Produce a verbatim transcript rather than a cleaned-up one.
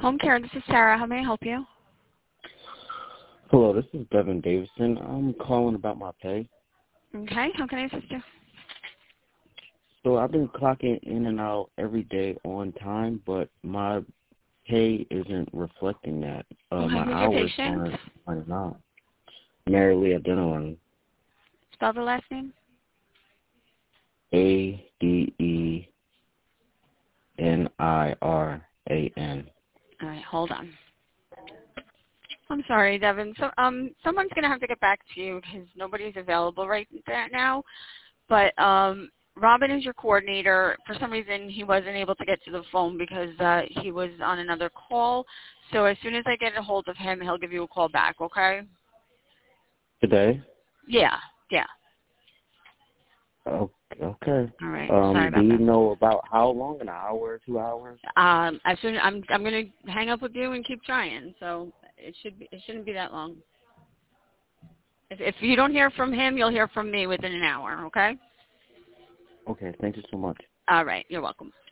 Home care, this is Sarah. How may I help you? Hello, this is Devin Davison. I'm calling about my pay. Okay, how can I assist you? So I've been clocking in and out every day on time, but my pay isn't reflecting that. Uh, Okay, my who's your hours patient? aren't aren't out. Mary Leah Dennelan. Spell the last name. A D E N I R A N. All right, hold on. I'm sorry, Devin. So, um, someone's gonna have to get back to you because nobody's available right now. But um, Robin is your coordinator. For some reason, he wasn't able to get to the phone because uh, he was on another call. So as soon as I get a hold of him, he'll give you a call back. Okay? Today? Yeah. Yeah. Okay. okay. All right. Sorry Um, do about you that. know about how long? An hour, two hours? Um, as soon I'm I'm gonna hang up with you and keep trying. So it should be it shouldn't be that long. If if you don't hear from him, you'll hear from me within an hour. Okay? Okay, thank you so much. All right. You're welcome.